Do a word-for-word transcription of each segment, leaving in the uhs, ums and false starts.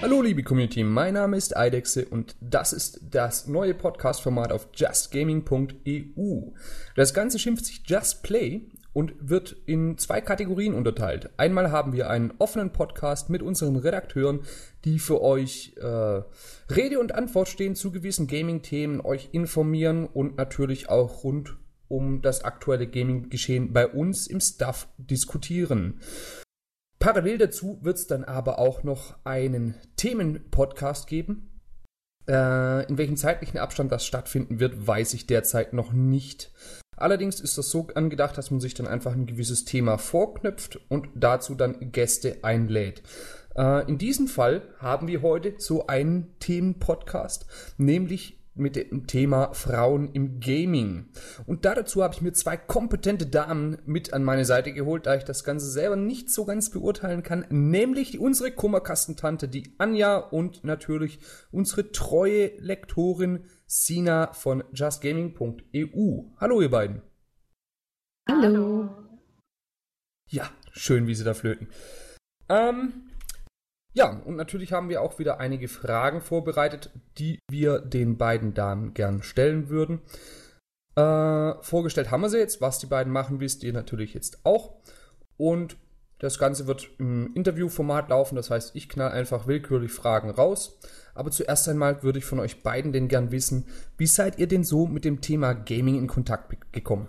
Hallo liebe Community, mein Name ist Eidechse und das ist das neue Podcast-Format auf just gaming punkt e u. Das Ganze schimpft sich Just Play und wird in zwei Kategorien unterteilt. Einmal haben wir einen offenen Podcast mit unseren Redakteuren, die für euch äh, Rede und Antwort stehen zu gewissen Gaming-Themen, euch informieren und natürlich auch rund um das aktuelle Gaming-Geschehen bei uns im Stuff diskutieren. Parallel dazu wird es dann aber auch noch einen Themen-Podcast geben. Äh, in welchem zeitlichen Abstand das stattfinden wird, weiß ich derzeit noch nicht. Allerdings ist das so angedacht, dass man sich dann einfach ein gewisses Thema vorknöpft und dazu dann Gäste einlädt. Äh, in diesem Fall haben wir heute so einen Themen-Podcast, nämlich mit dem Thema Frauen im Gaming. Und dazu habe ich mir zwei kompetente Damen mit an meine Seite geholt, da ich das Ganze selber nicht so ganz beurteilen kann, nämlich unsere Kummerkastentante, die Anja, und natürlich unsere treue Lektorin Sina von just gaming punkt e u. Hallo ihr beiden. Hallo. Ja, schön, wie sie da flöten. Ähm... Ja, und natürlich haben wir auch wieder einige Fragen vorbereitet, die wir den beiden Damen gern stellen würden. Äh, vorgestellt haben wir sie jetzt. Was die beiden machen, wisst ihr natürlich jetzt auch. Und das Ganze wird im Interviewformat laufen. Das heißt, ich knall einfach willkürlich Fragen raus. Aber zuerst einmal würde ich von euch beiden denn gern wissen, wie seid ihr denn so mit dem Thema Gaming in Kontakt gekommen?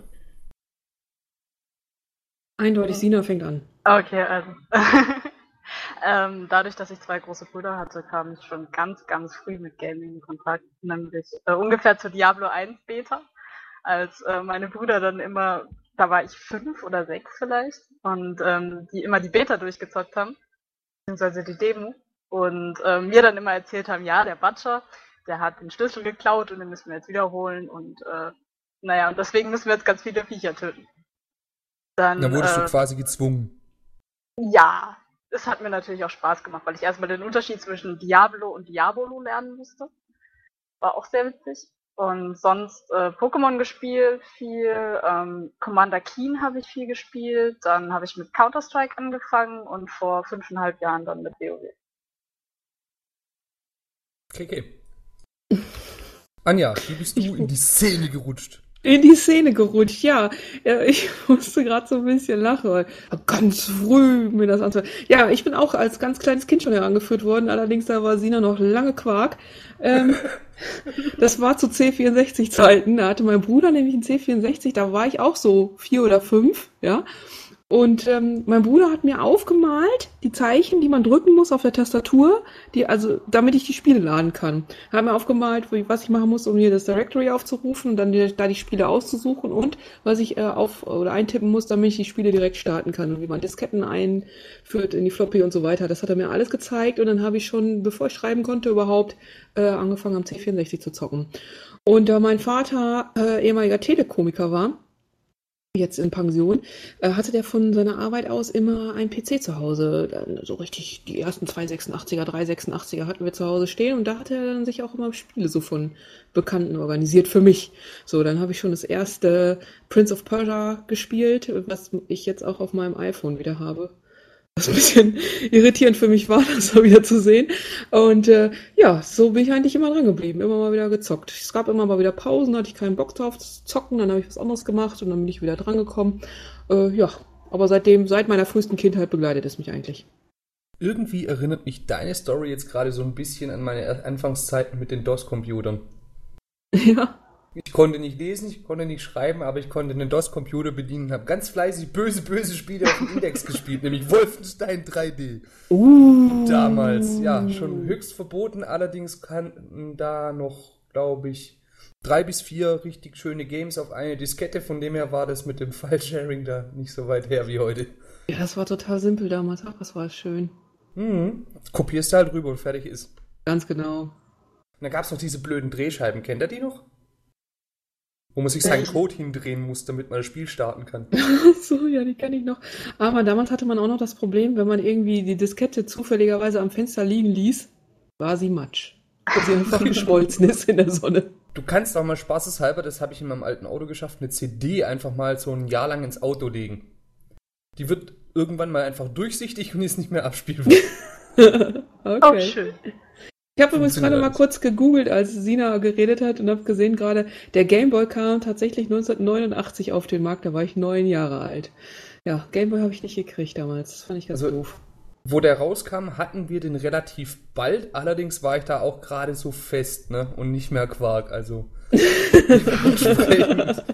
Eindeutig, Sina fängt an. Okay, also... Ähm, dadurch, dass ich zwei große Brüder hatte, kam ich schon ganz, ganz früh mit Gaming in Kontakt, nämlich äh, ungefähr zur Diablo eins Beta, als äh, meine Brüder dann immer, da war ich fünf oder sechs vielleicht, und ähm, die immer die Beta durchgezockt haben, beziehungsweise die Demo, und äh, mir dann immer erzählt haben, ja, der Butcher, der hat den Schlüssel geklaut und den müssen wir jetzt wiederholen, und äh, naja, und deswegen müssen wir jetzt ganz viele Viecher töten. Dann, Da wurdest äh, du quasi gezwungen. Ja. Es hat mir natürlich auch Spaß gemacht, weil ich erstmal den Unterschied zwischen Diablo und Diabolo lernen musste. War auch sehr witzig. Und sonst äh, Pokémon gespielt, viel. Ähm, Commander Keen habe ich viel gespielt. Dann habe ich mit Counter-Strike angefangen und vor fünfeinhalb Jahren dann mit WoW. Okay, okay. Anja, wie bist du in die Szene gerutscht? In die Szene gerutscht, ja. ja ich musste gerade so ein bisschen lachen, weil ganz früh mir das anzuhören. Ja, ich bin auch als ganz kleines Kind schon herangeführt worden, allerdings da war Sina noch lange Quark. Ähm, das war zu C vierundsechzig Zeiten, da hatte mein Bruder nämlich einen C vierundsechzig, da war ich auch so vier oder fünf, ja. Und ähm, mein Bruder hat mir aufgemalt, die Zeichen, die man drücken muss auf der Tastatur, die also, damit ich die Spiele laden kann. Er hat mir aufgemalt, was ich machen muss, um hier das Directory aufzurufen und dann die, da die Spiele auszusuchen und was ich äh, auf oder eintippen muss, damit ich die Spiele direkt starten kann und wie man Disketten einführt in die Floppy und so weiter. Das hat er mir alles gezeigt und dann habe ich schon, bevor ich schreiben konnte, überhaupt äh, angefangen am C vierundsechzig zu zocken. Und da mein Vater äh, ehemaliger Telekomiker war, jetzt in Pension, äh, hatte der von seiner Arbeit aus immer einen P C zu Hause. Dann so richtig, die ersten zwei sechsundachtziger, drei sechsundachtziger hatten wir zu Hause stehen und da hat er dann sich auch immer Spiele so von Bekannten organisiert für mich. So, dann habe ich schon das erste Prince of Persia gespielt, was ich jetzt auch auf meinem iPhone wieder habe. Was ein bisschen irritierend für mich war, das mal wieder zu sehen. Und äh, ja, so bin ich eigentlich immer dran geblieben, immer mal wieder gezockt. Es gab immer mal wieder Pausen, hatte ich keinen Bock drauf zu zocken, dann habe ich was anderes gemacht und dann bin ich wieder dran gekommen. Äh, ja, aber seitdem, seit meiner frühesten Kindheit begleitet es mich eigentlich. Irgendwie erinnert mich deine Story jetzt gerade so ein bisschen an meine Anfangszeiten mit den DOS-Computern. Ja. Ich konnte nicht lesen, ich konnte nicht schreiben, aber ich konnte einen DOS-Computer bedienen und habe ganz fleißig böse, böse Spiele auf dem Index gespielt, nämlich Wolfenstein drei D. Uh. Damals, ja, schon höchst verboten, allerdings kannten da noch, glaube ich, drei bis vier richtig schöne Games auf eine Diskette, von dem her war das mit dem File-Sharing da nicht so weit her wie heute. Ja, das war total simpel damals, ach, das war schön. Mhm. Kopierst du halt rüber und fertig ist. Ganz genau. Und dann gab es noch diese blöden Drehscheiben, kennt ihr die noch? Wo man sich seinen Code hindrehen muss, damit man das Spiel starten kann. So, ja, die kenne ich noch. Aber damals hatte man auch noch das Problem, wenn man irgendwie die Diskette zufälligerweise am Fenster liegen ließ, war sie matsch. Weil sie einfach geschmolzen ist in der Sonne. Du kannst auch mal spaßeshalber, das habe ich in meinem alten Auto geschafft, eine C D einfach mal so ein Jahr lang ins Auto legen. Die wird irgendwann mal einfach durchsichtig und ist nicht mehr abspielbar. Okay. Oh, schön. Ich habe übrigens gerade mal kurz gegoogelt, als Sina geredet hat und habe gesehen gerade, der Gameboy kam tatsächlich neunzehnhundertneunundachtzig auf den Markt, da war ich neun Jahre alt. Ja, Gameboy habe ich nicht gekriegt damals, das fand ich ganz Also, doof. Wo der rauskam, hatten wir den relativ bald, allerdings war ich da auch gerade so fest, ne? Und nicht mehr Quark, also. Entsprechend.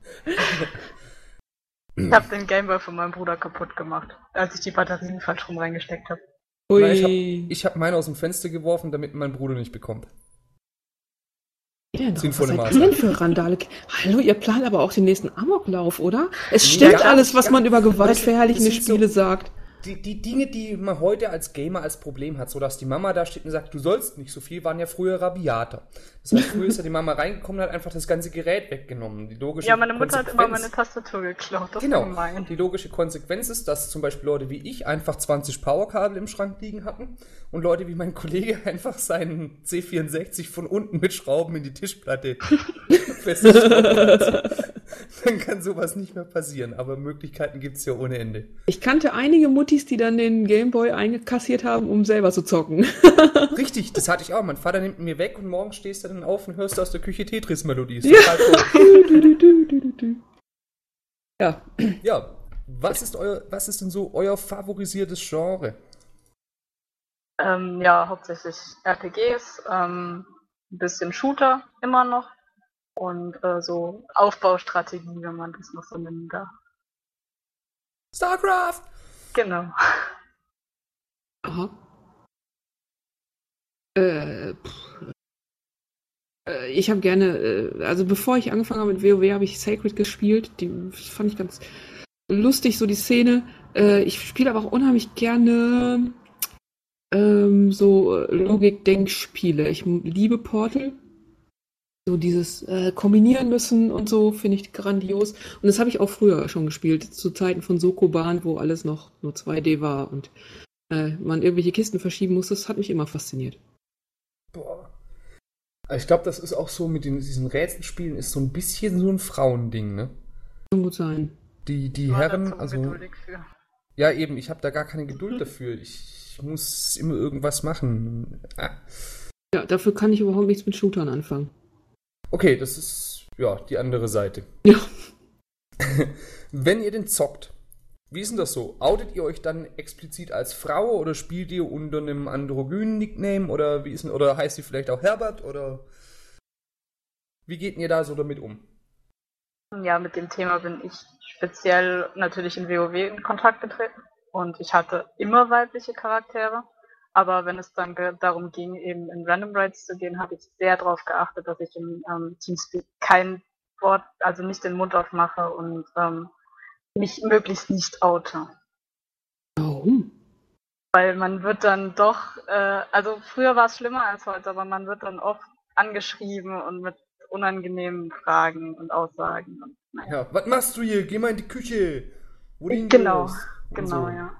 Ich habe den Gameboy von meinem Bruder kaputt gemacht, als ich die Batterien falsch rum reingesteckt habe. Ui. Na, ich habe ich hab meine aus dem Fenster geworfen, damit mein Bruder nicht bekommt. Ja, doch, Sinnvolle was seid ihr Maßnahme. denn für Randale? Hallo, ihr plant aber auch den nächsten Amoklauf, oder? Es Nee, stimmt gar alles, nicht, was gar man nicht. über Das gewaltverherrlichende sind so- Spiele sagt. Die, die Dinge, die man heute als Gamer als Problem hat, so dass die Mama da steht und sagt, du sollst nicht so viel, waren ja früher rabiater. Das heißt, früher ist ja die Mama reingekommen und hat einfach das ganze Gerät weggenommen. Die logische Ja, meine Mutter hat immer Konsequenz- meine Tastatur geklaut, das Genau. ist gemein. Die logische Konsequenz ist, dass zum Beispiel Leute wie ich einfach zwanzig Powerkabel im Schrank liegen hatten und Leute wie mein Kollege einfach seinen C vierundsechzig von unten mit Schrauben in die Tischplatte festgeschraubt hat. Dann kann sowas nicht mehr passieren, aber Möglichkeiten gibt's ja ohne Ende. Ich kannte einige Muttis, die dann den Gameboy eingekassiert haben, um selber zu zocken. Richtig, das hatte ich auch. Mein Vater nimmt ihn mir weg und morgen stehst du dann auf und hörst aus der Küche Tetris-Melodie. Ist Ja. total toll. Du, du, du, du, du, du. Ja, Ja, was ist euer, was ist denn so euer favorisiertes Genre? Ähm, ja, hauptsächlich R P Gs, ähm, ein bisschen Shooter immer noch und äh, so Aufbaustrategie, wenn man das noch so nennen darf. StarCraft! Genau. aha. Äh, pff. Äh, ich habe gerne, äh, also bevor ich angefangen habe mit WoW, habe ich Sacred gespielt. Die das fand ich ganz lustig, so die Szene. Äh, ich spiele aber auch unheimlich gerne ähm, so äh, Logik-Denkspiele. Ich m- liebe Portal. So dieses äh, Kombinieren müssen und so finde ich grandios. Und das habe ich auch früher schon gespielt, zu Zeiten von Sokoban, wo alles noch nur zwei D war und äh, man irgendwelche Kisten verschieben musste. Das hat mich immer fasziniert. Boah. Ich glaube, das ist auch so mit den, diesen Rätselspielen ist so ein bisschen so ein Frauending, ne? Kann gut sein. Die, die War Herren, dazu also. ungeduldig für. Ja, eben, ich habe da gar keine Geduld dafür. Ich muss immer irgendwas machen. Ah. Ja, dafür kann ich überhaupt nichts mit Shootern anfangen. Okay, das ist ja die andere Seite. Ja. Wenn ihr den zockt, wie ist denn das so? Outet ihr euch dann explizit als Frau oder spielt ihr unter einem androgynen Nickname oder wie ist denn, oder heißt ihr vielleicht auch Herbert oder wie geht ihr da so damit um? Ja, mit dem Thema bin ich speziell natürlich in WoW in Kontakt getreten und ich hatte immer weibliche Charaktere, aber wenn es dann ge- darum ging, eben in Random Raids zu gehen, habe ich sehr darauf geachtet, dass ich im ähm, Teamspeak kein Wort, also nicht den Mund aufmache und ähm, mich möglichst nicht oute. Warum? Weil man wird dann doch, äh, also früher war es schlimmer als heute, aber man wird dann oft angeschrieben und mit unangenehmen Fragen und Aussagen. Und, naja. Ja, was machst du hier? Geh mal in die Küche. Wo du Genau, hingehörst. Und genau, so. ja.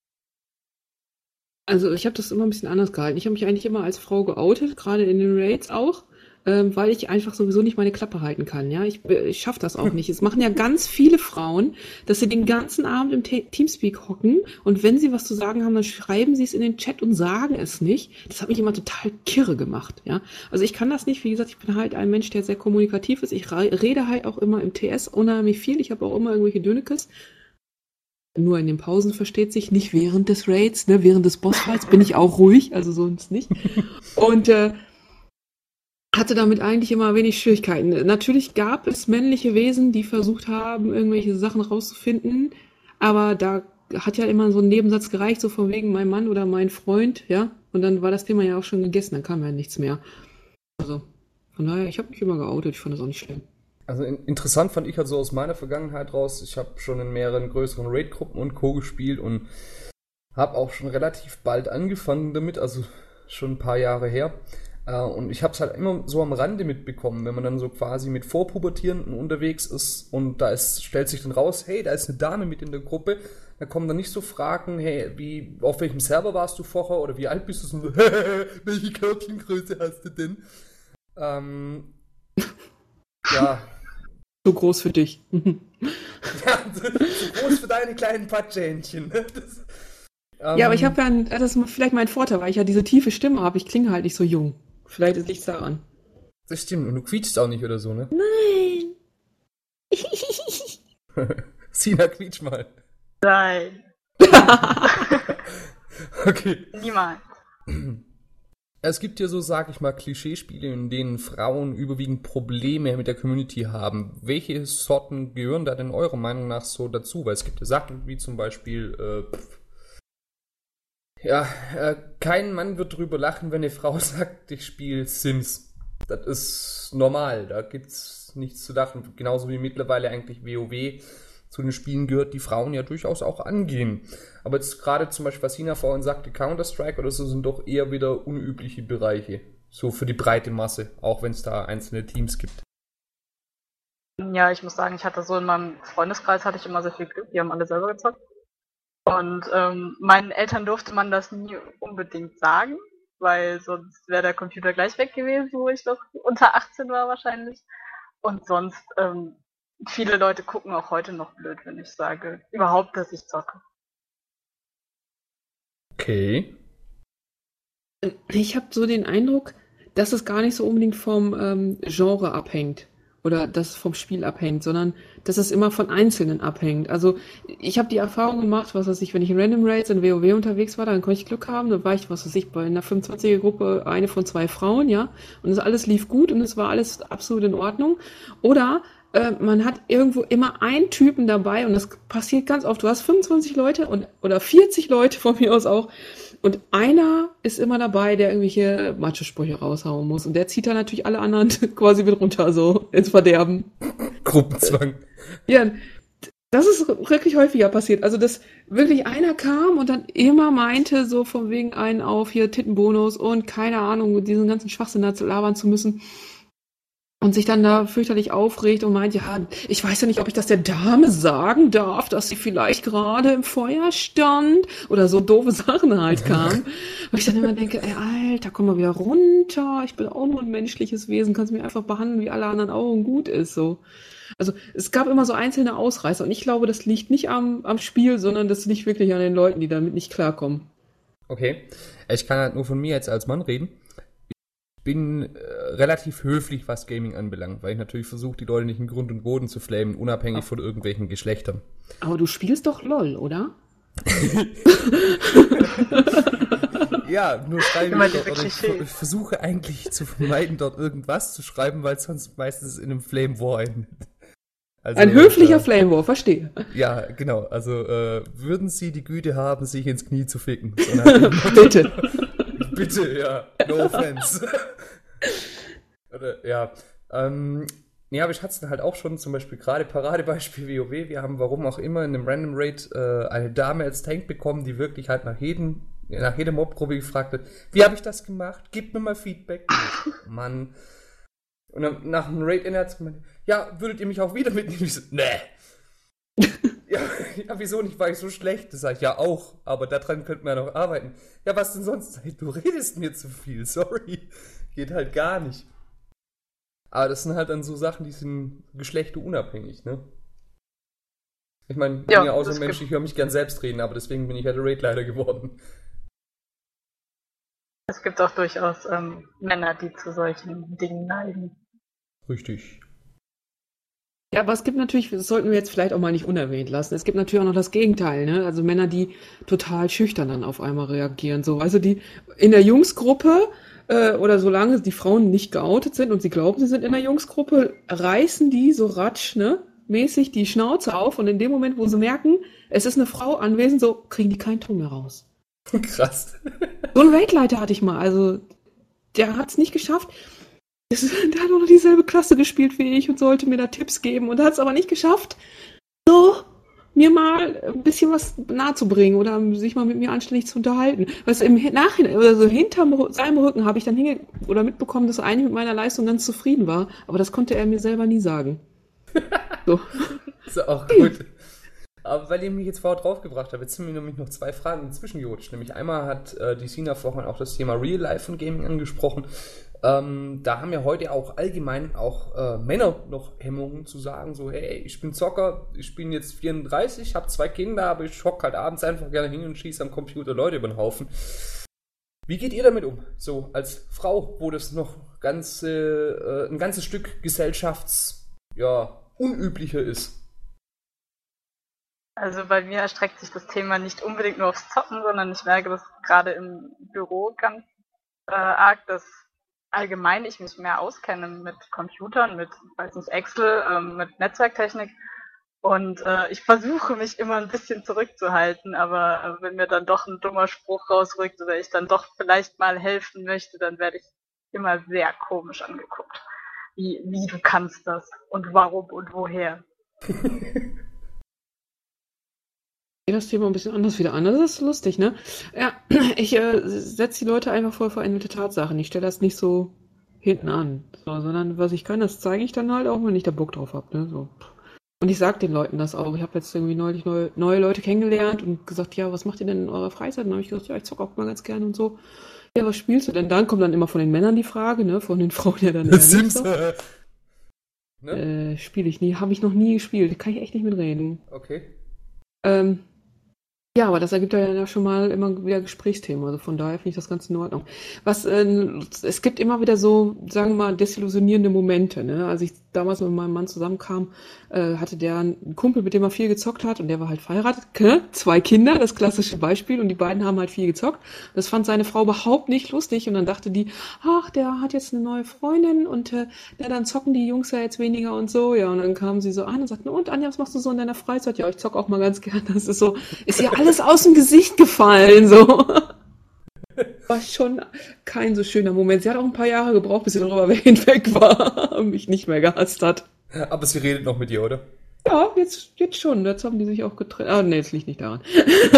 Also ich habe das immer ein bisschen anders gehalten. Ich habe mich eigentlich immer als Frau geoutet, gerade in den Raids auch, ähm, weil ich einfach sowieso nicht meine Klappe halten kann. Ja, ich, äh, ich schaffe das auch nicht. Es machen ja ganz viele Frauen, dass sie den ganzen Abend im Te- Teamspeak hocken und wenn sie was zu sagen haben, dann schreiben sie es in den Chat und sagen es nicht. Das hat mich immer total kirre gemacht. Ja, also ich kann das nicht. Wie gesagt, ich bin halt ein Mensch, der sehr kommunikativ ist. Ich re- rede halt auch immer im T S unheimlich viel. Ich habe auch immer irgendwelche Dönekes. Nur in den Pausen versteht sich, nicht während des Raids, ne, während des Bossfights bin ich auch ruhig, also sonst nicht. Und äh, hatte damit eigentlich immer wenig Schwierigkeiten. Natürlich gab es männliche Wesen, die versucht haben, irgendwelche Sachen rauszufinden, aber da hat ja immer so ein Nebensatz gereicht, so von wegen mein Mann oder mein Freund, ja, und dann war das Thema ja auch schon gegessen, dann kam ja nichts mehr. Also, von daher, ich habe mich immer geoutet, ich fand das auch nicht schlimm. Also in, interessant fand ich halt so aus meiner Vergangenheit raus, ich habe schon in mehreren größeren Raid-Gruppen und Co. gespielt und habe auch schon relativ bald angefangen damit, also schon ein paar Jahre her. Äh, und ich habe es halt immer so am Rande mitbekommen, wenn man dann so quasi mit Vorpubertierenden unterwegs ist und da ist, stellt sich dann raus, hey, da ist eine Dame mit in der Gruppe, da kommen dann nicht so Fragen, hey, wie, auf welchem Server warst du vorher oder wie alt bist du? So, welche Körbchengröße hast du denn? Ähm, ja, So groß für dich. Ja, so, so groß für deine kleinen Patschhähnchen. Das, Ähm, Ja, aber ich habe ja, ein, das ist vielleicht mein Vorteil, weil ich ja diese tiefe Stimme habe. Ich klinge halt nicht so jung. Vielleicht ist nichts daran. Das stimmt. Und du quietschst auch nicht oder so, ne? Nein. Sina, quietsch mal. Nein, Okay. niemals. Es gibt ja so, sag ich mal, Klischeespiele, in denen Frauen überwiegend Probleme mit der Community haben. Welche Sorten gehören da denn eurer Meinung nach so dazu? Weil es gibt ja Sachen wie zum Beispiel, äh, pff, ja, äh, kein Mann wird drüber lachen, wenn eine Frau sagt, ich spiele Sims. Das ist normal, da gibt's nichts zu lachen. Genauso wie mittlerweile eigentlich WoW zu den Spielen gehört, die Frauen ja durchaus auch angehen. Aber jetzt gerade zum Beispiel, was Sina vorhin sagte, Counter-Strike oder so, sind doch eher wieder unübliche Bereiche. So für die breite Masse, auch wenn es da einzelne Teams gibt. Ja, ich muss sagen, ich hatte so in meinem Freundeskreis hatte ich immer sehr viel Glück, die haben alle selber gezockt. Und ähm, meinen Eltern durfte man das nie unbedingt sagen, weil sonst wäre der Computer gleich weg gewesen, wo ich noch unter achtzehn war wahrscheinlich. Und sonst, ähm, viele Leute gucken auch heute noch blöd, wenn ich sage, überhaupt, dass ich zocke. Okay. Ich habe so den Eindruck, dass es gar nicht so unbedingt vom ähm, Genre abhängt oder dass es vom Spiel abhängt, sondern dass es immer von Einzelnen abhängt. Also ich habe die Erfahrung gemacht, was weiß ich, wenn ich in Random Raids in WoW unterwegs war, dann konnte ich Glück haben, dann war ich, was weiß ich, bei einer fünfundzwanziger-Gruppe eine von zwei Frauen, ja, und das alles lief gut und es war alles absolut in Ordnung. Oder äh, man hat irgendwo immer einen Typen dabei und das passiert ganz oft. Du hast fünfundzwanzig Leute und oder vierzig Leute von mir aus auch. Und einer ist immer dabei, der irgendwelche Macho-Sprüche raushauen muss. Und der zieht dann natürlich alle anderen quasi mit runter, so ins Verderben. Gruppenzwang. Ja, das ist wirklich häufiger passiert. Also, dass wirklich einer kam und dann immer meinte, so von wegen einen auf hier Tittenbonus und keine Ahnung, diesen ganzen Schwachsinn da zu labern zu müssen. Und sich dann da fürchterlich aufregt und meint, ja, ich weiß ja nicht, ob ich das der Dame sagen darf, dass sie vielleicht gerade im Feuer stand oder so doofe Sachen halt kamen. Und ich dann immer denke, ey, Alter, komm mal wieder runter, ich bin auch nur ein menschliches Wesen, kannst mich einfach behandeln, wie alle anderen auch und gut ist, so. Also, es gab immer so einzelne Ausreißer und ich glaube, das liegt nicht am, am Spiel, sondern das liegt wirklich an den Leuten, die damit nicht klarkommen. Okay. Ich kann halt nur von mir jetzt als Mann reden. Ich bin äh, relativ höflich, was Gaming anbelangt, weil ich natürlich versuche, die Leute nicht in Grund und Boden zu flamen, unabhängig von irgendwelchen Geschlechtern. Aber du spielst doch LOL, oder? Ja, nur schreibe Immer ich dort, diese oder ich, Klischees. ich versuche eigentlich zu vermeiden, dort irgendwas zu schreiben, weil es sonst meistens in einem Flame War endet. Also, Ein höflicher äh, Flame War, verstehe. Ja, genau. Also äh, würden Sie die Güte haben, sich ins Knie zu ficken? So nach dem Motto. Bitte. Bitte, ja. No offense. Oder, ja. Ähm, ja, aber ich hatte es dann halt auch schon, zum Beispiel gerade Paradebeispiel WoW. Wir haben, warum auch immer, in einem Random Raid äh, eine Dame als Tank bekommen, die wirklich halt nach jedem, nach jeder Mob-Probe gefragt hat, wie habe ich das gemacht? Gib mir mal Feedback. Mann. Und dann nach dem Raid-Ende hat sie gemeint, ja, würdet ihr mich auch wieder mitnehmen? Ich so, nee. ja, ja, wieso nicht? War ich so schlecht? Das sag ich, ja auch, aber daran könnten wir ja noch arbeiten. Ja, was denn sonst? Sag ich, du redest mir zu viel, sorry. Geht halt gar nicht. Aber das sind halt dann so Sachen, die sind geschlechterunabhängig, ne? Ich meine, ich bin Ja, ja auch so das ein Mensch, gibt- ich höre mich gern selbst reden, aber deswegen bin ich ja der Raid-Leiter geworden. Es gibt auch durchaus ähm, Männer, die zu solchen Dingen neigen. Richtig. Ja, aber es gibt natürlich, das sollten wir jetzt vielleicht auch mal nicht unerwähnt lassen, es gibt natürlich auch noch das Gegenteil, ne? Also Männer, die total schüchtern dann auf einmal reagieren. So, also die in der Jungsgruppe äh, oder solange die Frauen nicht geoutet sind und sie glauben, sie sind in der Jungsgruppe, reißen die so ratsch, ne? Mäßig die Schnauze auf und in dem Moment, wo sie merken, es ist eine Frau anwesend, so kriegen die keinen Ton mehr raus. Krass. So einen Raidleiter hatte ich mal, also der hat es nicht geschafft. Das, der hat auch noch dieselbe Klasse gespielt wie ich und sollte mir da Tipps geben und hat es aber nicht geschafft, so mir mal ein bisschen was nahezubringen oder sich mal mit mir anständig zu unterhalten. Weißt du, im Nachhinein, oder so hinterm seinem Rücken habe ich dann hinge oder mitbekommen, dass er eigentlich mit meiner Leistung ganz zufrieden war, aber das konnte er mir selber nie sagen. So. Ist auch gut. Aber weil ihr mich jetzt vorher draufgebracht habt, jetzt sind mir nämlich noch zwei Fragen dazwischen gerutscht. Nämlich einmal hat äh, die Sina vorhin auch das Thema Real Life und Gaming angesprochen. Ähm, da haben ja heute auch allgemein auch äh, Männer noch Hemmungen zu sagen, so, hey, ich bin Zocker, ich bin jetzt vierunddreißig, habe zwei Kinder, aber ich hock halt abends einfach gerne hin und schieße am Computer Leute über den Haufen. Wie geht ihr damit um? So als Frau, wo das noch ganz, äh, ein ganzes Stück gesellschafts, ja, unüblicher ist. Also bei mir erstreckt sich das Thema nicht unbedingt nur aufs Zocken, sondern ich merke das gerade im Büro ganz äh, arg, dass allgemein ich mich mehr auskenne mit Computern, mit, weiß nicht, Excel, ähm, mit Netzwerktechnik. Und äh, ich versuche mich immer ein bisschen zurückzuhalten, aber äh, wenn mir dann doch ein dummer Spruch rausrückt oder ich dann doch vielleicht mal helfen möchte, dann werde ich immer sehr komisch angeguckt. Wie, wie du kannst das und warum und woher. Das Thema ein bisschen anders wieder an. Das ist lustig, ne? Ja, ich äh, setze die Leute einfach voll veränderte Tatsachen. Ich stelle das nicht so hinten an, so, sondern was ich kann, das zeige ich dann halt auch, wenn ich da Bock drauf habe, ne? So. Und ich sage den Leuten das auch. Ich habe jetzt irgendwie neulich neue, neue Leute kennengelernt und gesagt, ja, was macht ihr denn in eurer Freizeit? Und dann habe ich gesagt, ja, ich zocke auch mal ganz gerne und so. Ja, was spielst du denn? Dann kommt dann immer von den Männern die Frage, ne? Von den Frauen ja dann eher nicht so. Ne? Äh, spiele ich nie, habe ich noch nie gespielt. Kann ich echt nicht mitreden. Okay. Ähm, ja, aber das ergibt ja dann schon mal immer wieder Gesprächsthemen. Also von daher finde ich das ganz in Ordnung. Was, äh, es gibt immer wieder so, sagen wir mal, desillusionierende Momente, ne? Als ich damals mit meinem Mann zusammenkam, äh, hatte der einen Kumpel, mit dem er viel gezockt hat und der war halt verheiratet, ne? Zwei Kinder, das klassische Beispiel, und die beiden haben halt viel gezockt. Das fand seine Frau überhaupt nicht lustig und dann dachte die, ach, der hat jetzt eine neue Freundin und äh, ja, dann zocken die Jungs ja jetzt weniger und so, ja, und dann kamen sie so an und sagten, und Anja, was machst du so in deiner Freizeit? Ja, ich zock auch mal ganz gern. Das ist so, ist ja alles aus dem Gesicht gefallen, so. War schon kein so schöner Moment. Sie hat auch ein paar Jahre gebraucht, bis sie darüber hinweg war und mich nicht mehr gehasst hat. Aber sie redet noch mit dir, oder? Ja, jetzt, jetzt schon. Jetzt haben die sich auch getrennt. Ah, nee, es liegt nicht daran.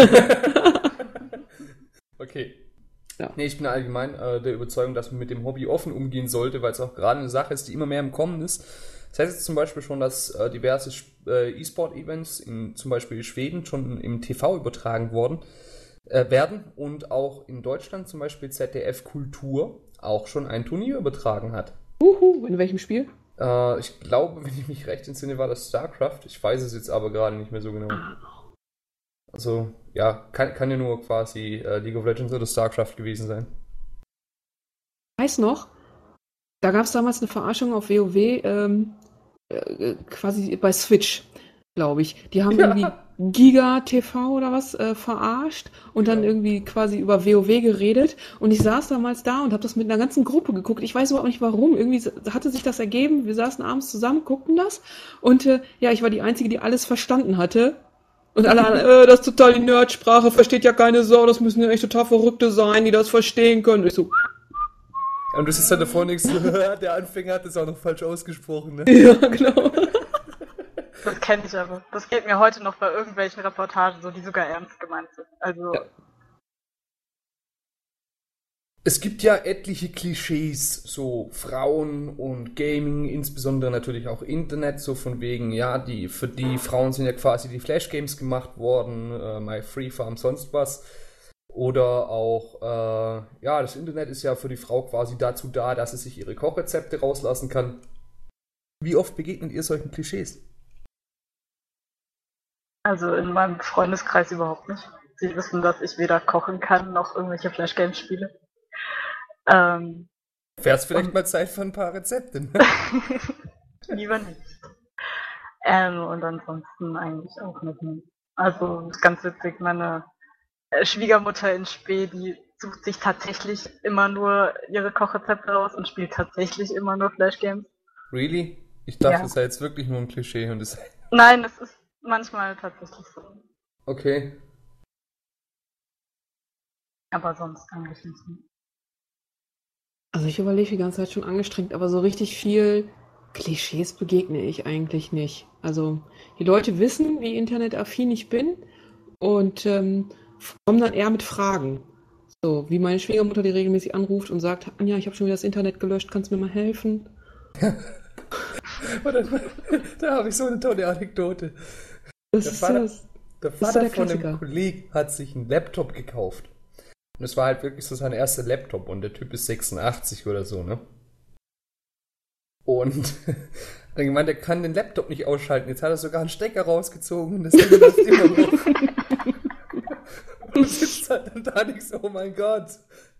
Okay. Ja. Nee, ich bin allgemein äh, der Überzeugung, dass man mit dem Hobby offen umgehen sollte, weil es auch gerade eine Sache ist, die immer mehr im Kommen ist. Das heißt jetzt zum Beispiel schon, dass äh, diverse äh, E-Sport-Events in zum Beispiel Schweden schon im T V übertragen worden äh, werden und auch in Deutschland zum Beispiel Z D F Kultur auch schon ein Turnier übertragen hat. Uhu, in welchem Spiel? Äh, ich glaube, wenn ich mich recht entsinne, war das StarCraft. Ich weiß es jetzt aber gerade nicht mehr so genau. Also, ja, kann, kann ja nur quasi äh, League of Legends oder StarCraft gewesen sein. Ich weiß noch, da gab es damals eine Verarschung auf WoW, ähm, äh, quasi bei Switch, glaube ich. Die haben Ja. irgendwie Giga T V oder was äh, verarscht und dann Ja. irgendwie quasi über WoW geredet. Und ich saß damals da und habe das mit einer ganzen Gruppe geguckt. Ich weiß überhaupt nicht warum. Irgendwie hatte sich das ergeben. Wir saßen abends zusammen, guckten das. Und äh, ja, ich war die Einzige, die alles verstanden hatte. Und alle anderen, äh, das ist total die Nerdsprache, versteht ja keine Sau, das müssen ja echt total Verrückte sein, die das verstehen können. Und ich so, Und du sitzt dann davor und denkst, der Anfänger hat das auch noch falsch ausgesprochen, ne? ja, genau. Das kenne ich aber. Das geht mir heute noch bei irgendwelchen Reportagen so, die sogar ernst gemeint sind. Also, Ja. Es gibt ja etliche Klischees, so Frauen und Gaming, insbesondere natürlich auch Internet, so von wegen, ja, die für die Frauen sind ja quasi die Flash-Games gemacht worden, äh, My Free Farm, sonst was. Oder auch, äh, ja, das Internet ist ja für die Frau quasi dazu da, dass sie sich ihre Kochrezepte rauslassen kann. Wie oft begegnet ihr solchen Klischees? also in meinem Freundeskreis überhaupt nicht. Sie wissen, dass ich weder kochen kann, noch irgendwelche Flash-Games spiele. Ähm, Wär's vielleicht mal Zeit für ein paar Rezepte, ne? lieber nicht. Ähm, und ansonsten eigentlich auch nicht. mehr. Also, ist ganz witzig, meine äh, Schwiegermutter in Spee, die sucht sich tatsächlich immer nur ihre Kochrezepte raus und spielt tatsächlich immer nur Flash-Games. Really? Ich dachte, Ja. das sei jetzt wirklich nur ein Klischee und es. Nein, das ist manchmal tatsächlich so. Okay. Aber sonst eigentlich nicht. Also ich überlege die ganze Zeit schon angestrengt, aber so richtig viel Klischees begegne ich eigentlich nicht. Also die Leute wissen, wie internetaffin ich bin und ähm, kommen dann eher mit Fragen. So, wie meine Schwiegermutter, die regelmäßig anruft und sagt, Anja, ich habe schon wieder das Internet gelöscht, kannst du mir mal helfen? da da habe ich so eine tolle Anekdote. Das Der ist Vater- das. Der ist so Vater der von einem Klassiker. Kollegen hat sich einen Laptop gekauft. Und es war halt wirklich so sein erster Laptop und der Typ ist sechsundachtzig oder so, ne? Und dann gemeint, er kann den Laptop nicht ausschalten. Jetzt hat er sogar einen Stecker rausgezogen und das Handy läuft immer noch. Und sitzt halt dann da nicht so, oh mein Gott.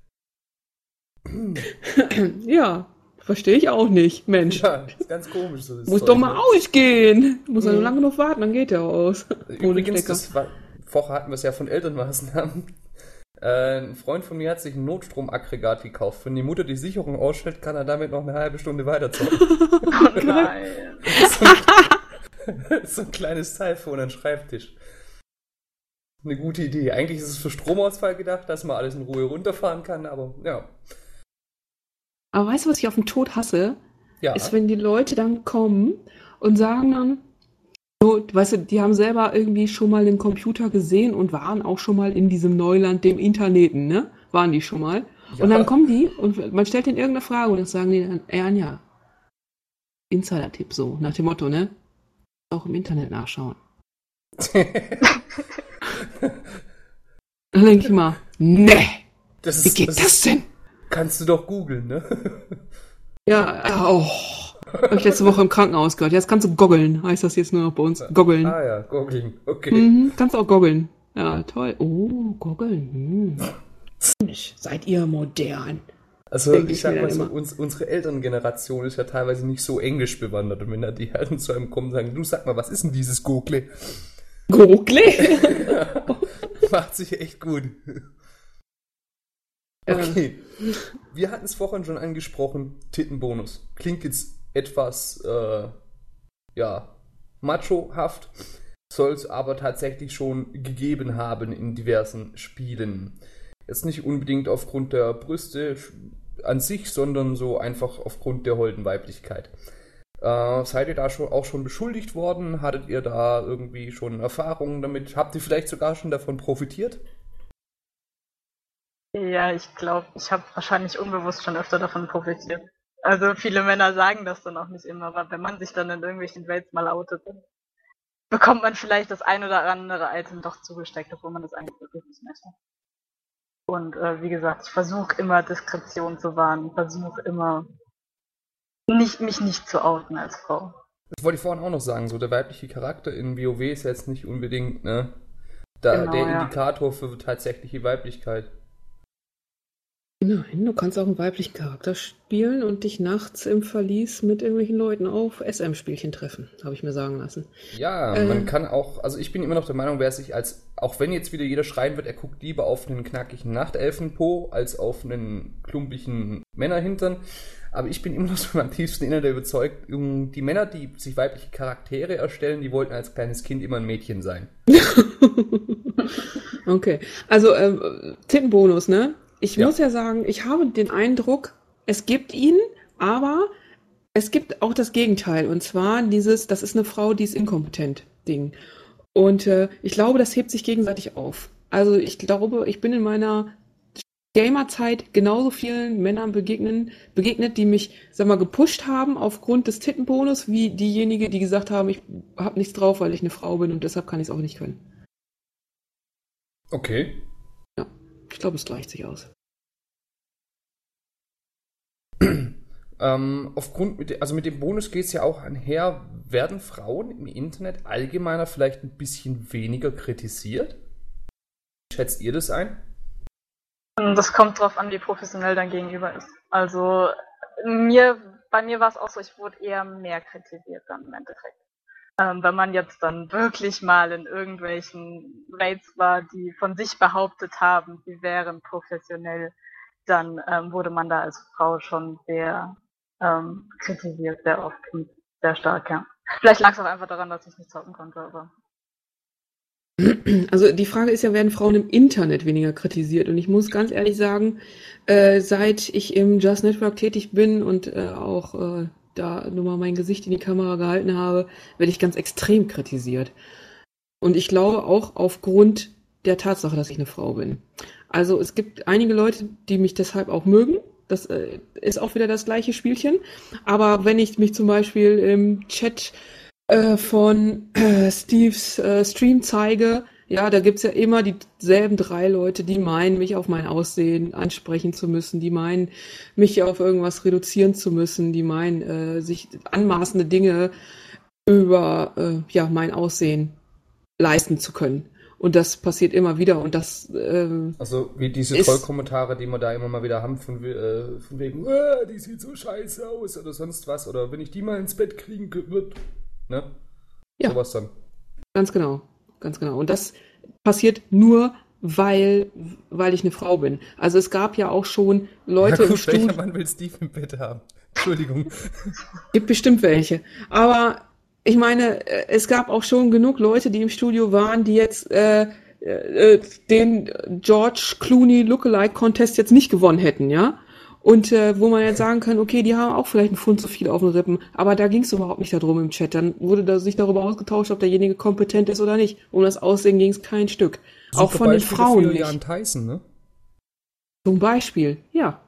Ja, verstehe ich auch nicht, Mensch. Ja, das ist ganz komisch. So das Muss Zeug, doch mal ne? ausgehen. Muss ja Mhm. nur lange noch warten, dann geht der aus. Ohne Übrigens, Stecker. das war, vorher hatten wir es ja von Elternmaßnahmen. Äh, ein Freund von mir hat sich ein Notstromaggregat gekauft. Wenn die Mutter die Sicherung ausstellt, kann er damit noch eine halbe Stunde weiterzocken. Oh nein. so, ein, so ein kleines Teil vor einem Schreibtisch. Eine gute Idee. Eigentlich ist es für Stromausfall gedacht, dass man alles in Ruhe runterfahren kann, aber ja. Aber weißt du, was ich auf den Tod hasse? Ja, Ist, wenn die Leute dann kommen und sagen dann, so, weißt du, die haben selber irgendwie schon mal den Computer gesehen und waren auch schon mal in diesem Neuland, dem Interneten, ne? Waren die schon mal. Ja. Und dann kommen die und man stellt ihnen irgendeine Frage und dann sagen die dann, ja, ja, Insider-Tipp so, nach dem Motto, ne? Auch im Internet nachschauen. Dann denke ich mal, ne, das wie ist, geht das, das, ist, denn? kannst du doch googeln, ne? Ja, oh. Habe ich letzte Woche im Krankenhaus gehört. Jetzt kannst du goggeln, heißt das jetzt nur noch bei uns. Goggeln. Ah ja, googling, okay. Mhm, kannst auch goggeln. Ja, toll. Oh, goggeln. Hm. Seid ihr modern? Also Denk ich ich sag mir mal dann so, immer. uns, unsere Elterngeneration ist ja teilweise nicht so englisch bewandert. Und wenn da die Eltern zu einem kommen und sagen, du sag mal, was ist denn dieses Google? Google? Macht sich echt gut. Okay. Wir hatten es vorhin schon angesprochen, Tittenbonus. Klingt jetzt etwas, äh, ja, machohaft, soll es aber tatsächlich schon gegeben haben in diversen Spielen. Jetzt nicht unbedingt aufgrund der Brüste an sich, sondern so einfach aufgrund der holden Weiblichkeit. Äh, seid ihr da schon, auch schon beschuldigt worden? Hattet ihr da irgendwie schon Erfahrungen damit? Habt ihr vielleicht sogar schon davon profitiert? Ja, ich glaube, ich habe wahrscheinlich unbewusst schon öfter davon profitiert. Also viele Männer sagen das dann auch nicht immer, aber wenn man sich dann in irgendwelchen Dates mal outet, dann bekommt man vielleicht das ein oder andere Item doch zugesteckt, obwohl man das eigentlich wirklich nicht möchte. Und äh, wie gesagt, ich versuche immer Diskretion zu wahren, versuche immer nicht, mich nicht zu outen als Frau. Das wollte ich vorhin auch noch sagen, so der weibliche Charakter in WoW ist jetzt nicht unbedingt, ne, da, Genau, der ja. Indikator für tatsächliche Weiblichkeit. Nein, du kannst auch einen weiblichen Charakter spielen und dich nachts im Verlies mit irgendwelchen Leuten auf S M-Spielchen treffen, habe ich mir sagen lassen. Ja, Äh. man kann auch, also ich bin immer noch der Meinung, wer sich als, auch wenn jetzt wieder jeder schreien wird, er guckt lieber auf einen knackigen Nachtelfenpo als auf einen klumpigen Männerhintern. Aber ich bin immer noch so am tiefsten inner der Überzeugung, die Männer, die sich weibliche Charaktere erstellen, die wollten als kleines Kind immer ein Mädchen sein. Okay, also ähm, Tittenbonus, ne? Ich Ja. muss ja sagen, ich habe den Eindruck, es gibt ihn, aber es gibt auch das Gegenteil. Und zwar dieses, das ist eine Frau, die ist inkompetent, Ding. Und äh, ich glaube, das hebt sich gegenseitig auf. Also ich glaube, ich bin in meiner Gamerzeit genauso vielen Männern begegnen, begegnet, die mich, sag mal, gepusht haben aufgrund des Tittenbonus, wie diejenigen, die gesagt haben, ich habe nichts drauf, weil ich eine Frau bin und deshalb kann ich es auch nicht können. Okay. Ich glaube, es gleicht sich aus. Ähm, aufgrund, mit, de- also mit dem Bonus geht es ja auch einher, werden Frauen im Internet allgemeiner vielleicht ein bisschen weniger kritisiert? Schätzt ihr das ein? Das kommt drauf an, wie professionell dein Gegenüber ist. Also mir, bei mir war es auch so, ich wurde eher mehr kritisiert dann im Endeffekt. Ähm, wenn man jetzt dann wirklich mal in irgendwelchen Raids war, die von sich behauptet haben, sie wären professionell, dann ähm, wurde man da als Frau schon sehr ähm, kritisiert, sehr oft und sehr stark, ja. Vielleicht lag es auch einfach daran, dass ich nicht zocken konnte, aber Also die Frage ist ja, werden Frauen im Internet weniger kritisiert? Und ich muss ganz ehrlich sagen, äh, seit ich im Just Network tätig bin und äh, auch äh, da nur mal mein Gesicht in die Kamera gehalten habe, werde ich ganz extrem kritisiert. Und ich glaube auch aufgrund der Tatsache, dass ich eine Frau bin. Also es gibt einige Leute, die mich deshalb auch mögen. Das äh, ist auch wieder das gleiche Spielchen. Aber wenn ich mich zum Beispiel im Chat äh, von äh, Steves äh, Stream zeige, Ja, da gibt's ja immer dieselben drei Leute, die meinen, mich auf mein Aussehen ansprechen zu müssen, die meinen, mich auf irgendwas reduzieren zu müssen, die meinen, äh, sich anmaßende Dinge über äh, ja, mein Aussehen leisten zu können. Und das passiert immer wieder und das ähm, Also wie diese ist- Trollkommentare, die wir da immer mal wieder haben, von, we- äh, von wegen, äh, die sieht so scheiße aus oder sonst was. Oder wenn ich die mal ins Bett kriegen wird. Ne? Ja. Sowas dann. Ganz genau, ganz genau. Und das passiert nur, weil, weil ich eine Frau bin. Also es gab ja auch schon Leute ja, im gut, welcher Studio, Mann will Steve im Bett haben? Entschuldigung. gibt bestimmt welche. Aber ich meine, äh, es gab auch schon genug Leute, die im Studio waren, die jetzt äh, äh, den George Clooney Lookalike Contest jetzt nicht gewonnen hätten, ja? Und äh, wo man jetzt sagen kann, okay, die haben auch vielleicht einen Pfund zu viel auf den Rippen, aber da ging es überhaupt nicht darum im Chat. Dann wurde da sich darüber ausgetauscht, ob derjenige kompetent ist oder nicht. Um das Aussehen ging es kein Stück. Auch Super von den Beispiel Frauen dafür nicht. Jan Tyson, ne? Zum Beispiel, ja.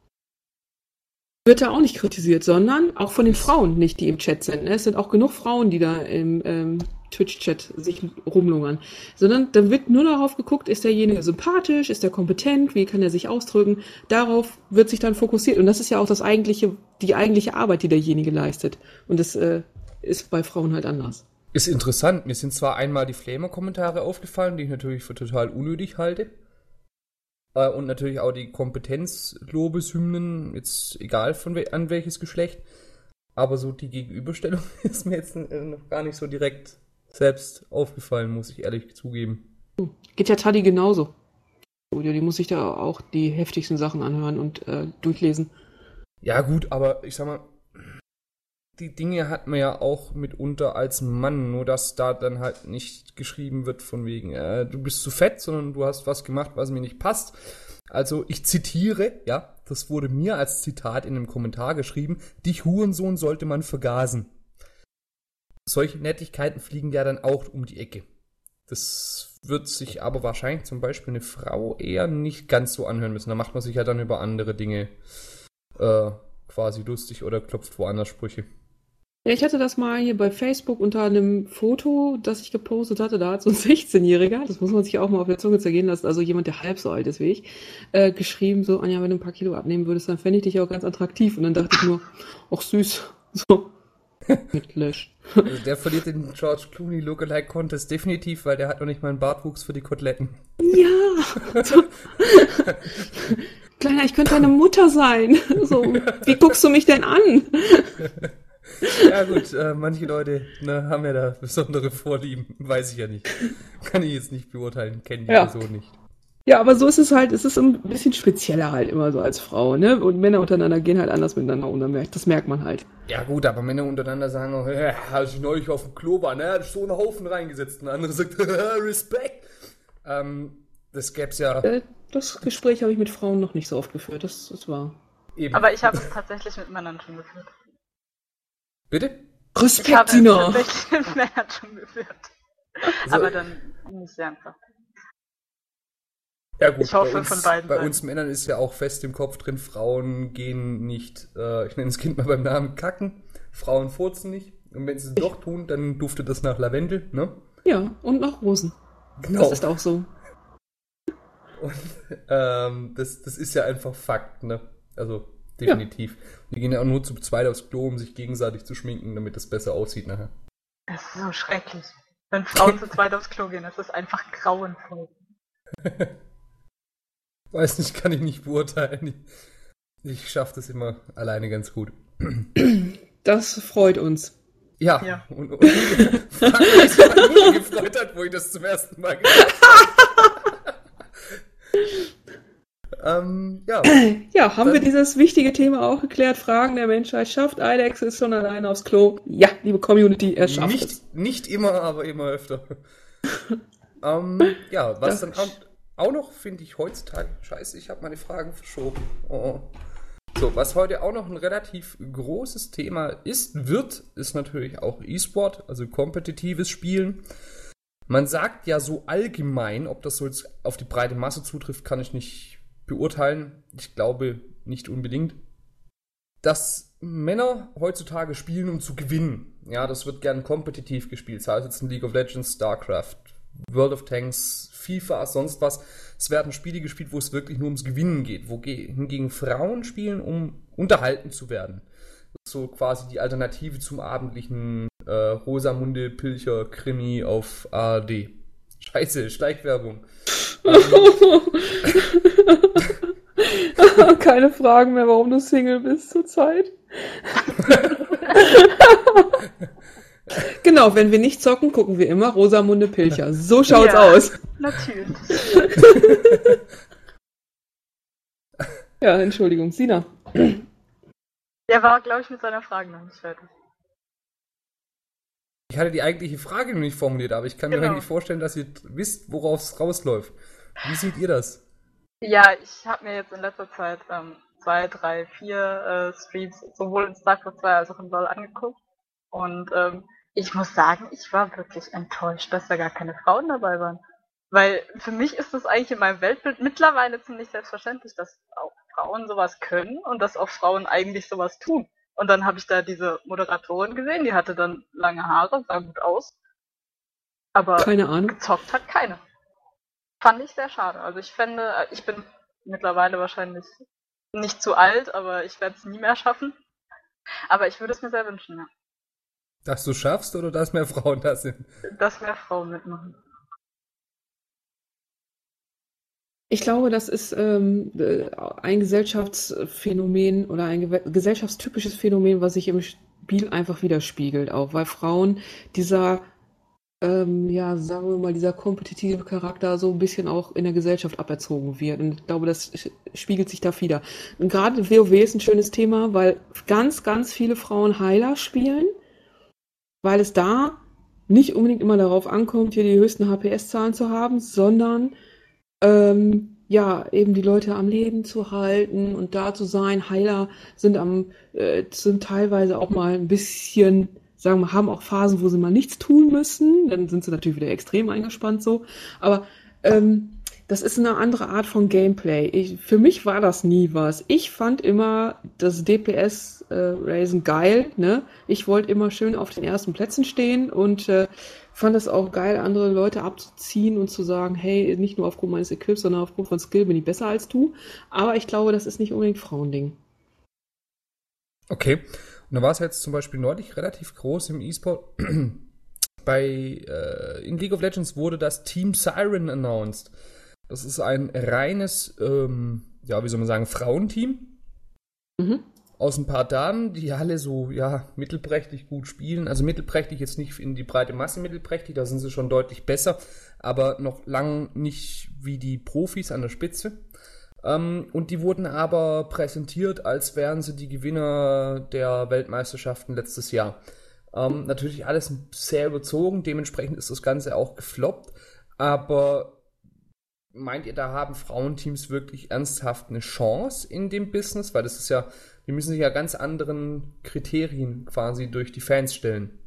Wird da auch nicht kritisiert, sondern auch von den Frauen nicht, die im Chat sind. Ne? Es sind auch genug Frauen, die da im ähm, Twitch-Chat sich rumlungern. Sondern da wird nur darauf geguckt, ist derjenige sympathisch, ist er kompetent, wie kann er sich ausdrücken. Darauf wird sich dann fokussiert. Und das ist ja auch das eigentliche, die eigentliche Arbeit, die derjenige leistet. Und das äh, ist bei Frauen halt anders. Ist interessant. Mir sind zwar einmal die Flamer-Kommentare aufgefallen, die ich natürlich für total unnötig halte. Äh, und natürlich auch die Kompetenz-Lobeshymnen, jetzt egal von we- an welches Geschlecht. Aber so die Gegenüberstellung ist mir jetzt äh, noch gar nicht so direkt selbst aufgefallen, muss ich ehrlich zugeben. Geht ja Taddy genauso. Die muss sich da auch die heftigsten Sachen anhören und äh, durchlesen. Ja gut, aber ich sag mal, die Dinge hat man ja auch mitunter als Mann, nur dass da dann halt nicht geschrieben wird von wegen, äh, du bist zu fett, sondern du hast was gemacht, was mir nicht passt. Also ich zitiere, ja, das wurde mir als Zitat in einem Kommentar geschrieben, dich Hurensohn sollte man vergasen. Solche Nettigkeiten fliegen ja dann auch um die Ecke. Das wird sich aber wahrscheinlich zum Beispiel eine Frau eher nicht ganz so anhören müssen. Da macht man sich ja dann über andere Dinge äh, quasi lustig oder klopft woanders Sprüche. Ja, ich hatte das mal hier bei Facebook unter einem Foto, das ich gepostet hatte. Da hat so ein sechzehnjähriger, das muss man sich auch mal auf der Zunge zergehen lassen, also jemand, der halb so alt ist wie ich, äh, geschrieben so, Anja, wenn du ein paar Kilo abnehmen würdest, dann fände ich dich auch ganz attraktiv. Und dann dachte ich nur, ach süß, so, mit Lösch. Also der verliert den George Clooney Lookalike Contest definitiv, weil der hat noch nicht mal einen Bartwuchs für die Koteletten. Ja, so. Kleiner, ich könnte deine Mutter sein. So, wie guckst du mich denn an? Ja gut, äh, manche Leute ne, haben ja da besondere Vorlieben, weiß ich ja nicht. Kann ich jetzt nicht beurteilen, kenne die Ja. Person nicht. Ja, aber so ist es halt, es ist ein bisschen spezieller halt immer so als Frau, ne? Und Männer untereinander gehen halt anders miteinander um, dann merkt- das merkt man halt. Ja gut, aber Männer untereinander sagen auch, äh, als ich neulich auf dem Klo war, ne, hat so einen Haufen reingesetzt. Und der andere sagt, Respekt. Ähm, das gäb's ja Äh, Das Gespräch habe ich mit Frauen noch nicht so oft geführt, das, das war. eben. Aber ich habe es tatsächlich mit Männern schon geführt. Bitte? Ich Respekt, habe es Sina! tatsächlich mit Männern schon geführt. Also, Aber dann nicht sehr einfach. ja gut, ich hoffe, bei uns, von beiden bei Seiten. uns Männern ist ja auch fest im Kopf drin, Frauen gehen nicht, äh, ich nenne das Kind mal beim Namen, kacken. Frauen furzen nicht. Und wenn sie es doch tun, dann duftet das nach Lavendel, ne? Ja, und nach Rosen. Genau. Das ist auch so. Und ähm, das, das ist ja einfach Fakt, ne? Also definitiv. Die gehen ja auch nur zu zweit aufs Klo, um sich gegenseitig zu schminken, damit das besser aussieht nachher. Das ist so schrecklich. Wenn Frauen zu zweit aufs Klo gehen, das ist einfach grauenvoll. Weiß nicht, kann ich nicht beurteilen. Ich, ich schaffe das immer alleine ganz gut. Das freut uns. Ja, Ja. und, und frag mich, was mich gefreut hat, wo ich das zum ersten Mal gesagt habe. ähm, ja. Ja, haben Dann- wir dieses wichtige Thema auch geklärt? Fragen der Menschheit schafft Eidex ist schon alleine aufs Klo. Ja, liebe Community, er schafft es. Nicht, nicht immer, aber immer öfter. ähm, ja, was Das- dann auch, auch noch, finde ich, heutzutage, scheiße, ich habe meine Fragen verschoben. Oh. So, was heute auch noch ein relativ großes Thema ist, wird, ist natürlich auch E-Sport, also kompetitives Spielen. Man sagt ja so allgemein, ob das so jetzt auf die breite Masse zutrifft, kann ich nicht beurteilen. Ich glaube nicht unbedingt, dass Männer heutzutage spielen, um zu gewinnen. Ja, das wird gern kompetitiv gespielt, sei es jetzt in League of Legends, StarCraft, World of Tanks, FIFA, sonst was. Es werden Spiele gespielt, wo es wirklich nur ums Gewinnen geht, wo ge- hingegen Frauen spielen, um unterhalten zu werden. So quasi die Alternative zum abendlichen äh, Rosamunde Pilcher Krimi auf A R D. Scheiße, Schleichwerbung. Keine Fragen mehr, warum du Single bist zurzeit. Genau, wenn wir nicht zocken, gucken wir immer Rosamunde Pilcher. So schaut's Ja. aus. Natürlich. Ja, Entschuldigung, Sina. Der war, glaube ich, mit seiner Frage noch nicht fertig. Ich hatte die eigentliche Frage noch nicht formuliert, aber ich kann mir Genau. eigentlich vorstellen, dass ihr wisst, worauf es rausläuft. Wie seht ihr das? Ja, ich habe mir jetzt in letzter Zeit ähm, zwei, drei, vier äh, Streams sowohl in StarCraft zwei als auch in LoL angeguckt. Und ähm, ich muss sagen, ich war wirklich enttäuscht, dass da gar keine Frauen dabei waren. Weil für mich ist das eigentlich in meinem Weltbild mittlerweile ziemlich selbstverständlich, dass auch Frauen sowas können und dass auch Frauen eigentlich sowas tun. Und dann habe ich da diese Moderatorin gesehen, die hatte dann lange Haare, sah gut aus. Aber Keine Ahnung. gezockt hat keine. Fand ich sehr schade. Also ich fände, äh, ich bin mittlerweile wahrscheinlich nicht zu alt, aber ich werde es nie mehr schaffen. Aber ich würde es mir sehr wünschen, ja. Dass du schaffst oder dass mehr Frauen da sind? Dass mehr Frauen mitmachen. Ich glaube, das ist ähm, äh, ein Gesellschaftsphänomen oder ein ge- gesellschaftstypisches Phänomen, was sich im Spiel einfach widerspiegelt, auch weil Frauen dieser, ähm, ja, sagen wir mal, dieser kompetitive Charakter so ein bisschen auch in der Gesellschaft aberzogen wird. Und ich glaube, das sch- spiegelt sich da wieder. Und gerade WoW ist ein schönes Thema, weil ganz, ganz viele Frauen Heiler spielen, weil es da nicht unbedingt immer darauf ankommt, hier die höchsten H P S-Zahlen zu haben, sondern ähm, ja, eben die Leute am Leben zu halten und da zu sein. Heiler sind am, äh, sind teilweise auch mal ein bisschen, sagen wir, haben auch Phasen, wo sie mal nichts tun müssen. Dann sind sie natürlich wieder extrem eingespannt so. Aber ähm, das ist eine andere Art von Gameplay. Ich, für mich war das nie was. Ich fand immer das D P S-Raisen geil. Ne? Ich wollte immer schön auf den ersten Plätzen stehen und äh, fand es auch geil, andere Leute abzuziehen und zu sagen, hey, nicht nur aufgrund meines Equips, sondern aufgrund von Skill bin ich besser als du. Aber ich glaube, das ist nicht unbedingt Frauending. Okay. Und da war es jetzt zum Beispiel neulich relativ groß im E-Sport. Bei äh, in League of Legends wurde das Team Siren announced. Das ist ein reines, ähm, ja, wie soll man sagen, Frauenteam. Mhm. Aus ein paar Damen, die alle so, ja, mittelprächtig gut spielen. Also mittelprächtig jetzt nicht in die breite Masse mittelprächtig, da sind sie schon deutlich besser, aber noch lang nicht wie die Profis an der Spitze. Ähm, und die wurden aber präsentiert, als wären sie die Gewinner der Weltmeisterschaften letztes Jahr. Ähm, natürlich alles sehr überzogen, dementsprechend ist das Ganze auch gefloppt, aber meint ihr, da haben Frauenteams wirklich ernsthaft eine Chance in dem Business? Weil das ist ja, die müssen sich ja ganz anderen Kriterien quasi durch die Fans stellen.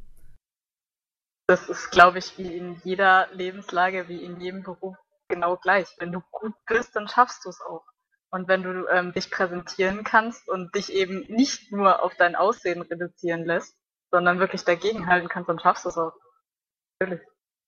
Das ist, glaube ich, wie in jeder Lebenslage, wie in jedem Beruf genau gleich. Wenn du gut bist, dann schaffst du es auch. Und wenn du ähm, dich präsentieren kannst und dich eben nicht nur auf dein Aussehen reduzieren lässt, sondern wirklich dagegenhalten kannst, dann schaffst du es auch. Natürlich.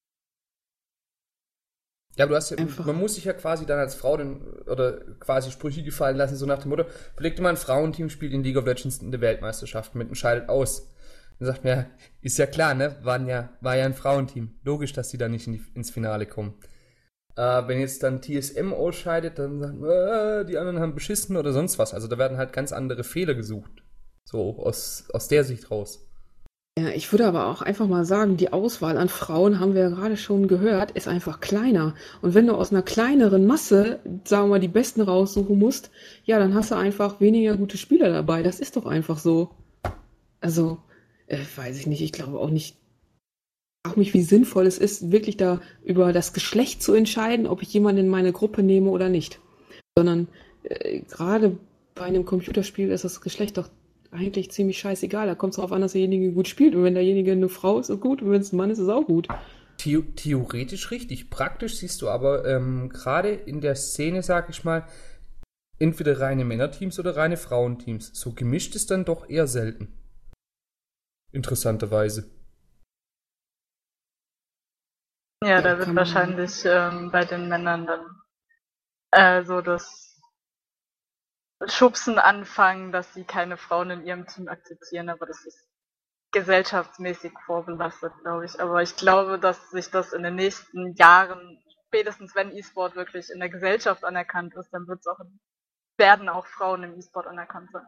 Ja, aber du hast ja, Einfach. man muss sich ja quasi dann als Frau den, oder quasi Sprüche gefallen lassen, so nach dem Motto, überleg dir mal, ein Frauenteam spielt in League of Legends in der Weltmeisterschaft mit und scheidet aus. Dann sagt man ja, ist ja klar, ne, waren ja, war ja ein Frauenteam. Logisch, dass die da nicht in die, ins Finale kommen. Äh, wenn jetzt dann T S M ausscheidet, dann sagen wir, äh, die anderen haben beschissen oder sonst was. Also da werden halt ganz andere Fehler gesucht. So aus, aus der Sicht raus. Ja, ich würde aber auch einfach mal sagen, die Auswahl an Frauen, haben wir ja gerade schon gehört, ist einfach kleiner. Und wenn du aus einer kleineren Masse, sagen wir mal, die Besten raussuchen musst, ja, dann hast du einfach weniger gute Spieler dabei. Das ist doch einfach so. Also, äh, weiß ich nicht, ich glaube auch nicht, auch nicht, wie sinnvoll es ist, wirklich da über das Geschlecht zu entscheiden, ob ich jemanden in meine Gruppe nehme oder nicht. Sondern äh, gerade bei einem Computerspiel ist das Geschlecht doch eigentlich ziemlich scheißegal. Da kommt es darauf an, dass derjenige gut spielt. Und wenn derjenige eine Frau ist, ist es gut. Und wenn es ein Mann ist, ist es auch gut. The- theoretisch richtig. Praktisch siehst du aber ähm, gerade in der Szene, sag ich mal, entweder reine Männerteams oder reine Frauenteams. So gemischt ist dann doch eher selten. Interessanterweise. Ja, Da da wird kann man- wahrscheinlich ähm, bei den Männern dann äh, so das Schubsen anfangen, dass sie keine Frauen in ihrem Team akzeptieren, aber das ist gesellschaftsmäßig vorbelastet, glaube ich. Aber ich glaube, dass sich das in den nächsten Jahren, spätestens wenn E-Sport wirklich in der Gesellschaft anerkannt ist, dann wird's auch, werden auch Frauen im E-Sport anerkannt sein.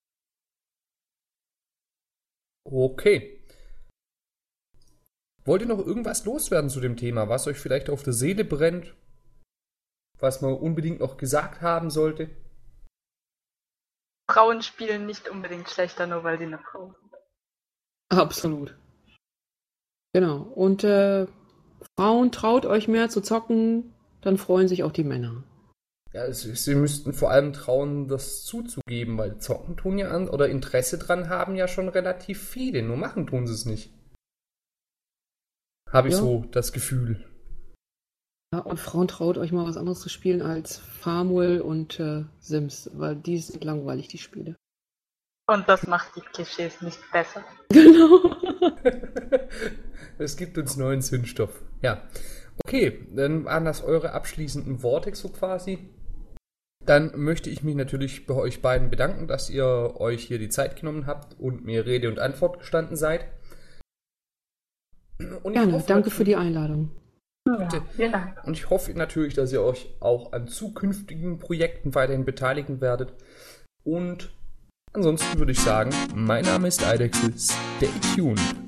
Okay. Wollt ihr noch irgendwas loswerden zu dem Thema, was euch vielleicht auf der Seele brennt? Was man unbedingt noch gesagt haben sollte? Frauen spielen nicht unbedingt schlechter, nur weil sie eine Frau sind. Absolut. Genau. Und äh, Frauen, traut euch mehr zu zocken, dann freuen sich auch die Männer. Ja, es, sie müssten vor allem trauen, das zuzugeben, weil zocken tun ja an oder Interesse dran haben ja schon relativ viele, nur machen tun sie es nicht. Habe ich Ja. so das Gefühl. Ja, und Frauen, traut euch mal was anderes zu spielen als Farmville und äh, Sims, weil die sind langweilig, die Spiele. Und das macht die Klischees nicht besser. Genau. Es gibt uns neuen Zündstoff. Ja. Okay, dann waren das eure abschließenden Worte so quasi. Dann möchte ich mich natürlich bei euch beiden bedanken, dass ihr euch hier die Zeit genommen habt und mir Rede und Antwort gestanden seid. Und ich Gerne, hoffe danke für die natürlich- Einladung. Ja, vielen Dank. Und ich hoffe natürlich, dass ihr euch auch an zukünftigen Projekten weiterhin beteiligen werdet. Und ansonsten würde ich sagen, mein Name ist Eidechse. Stay tuned.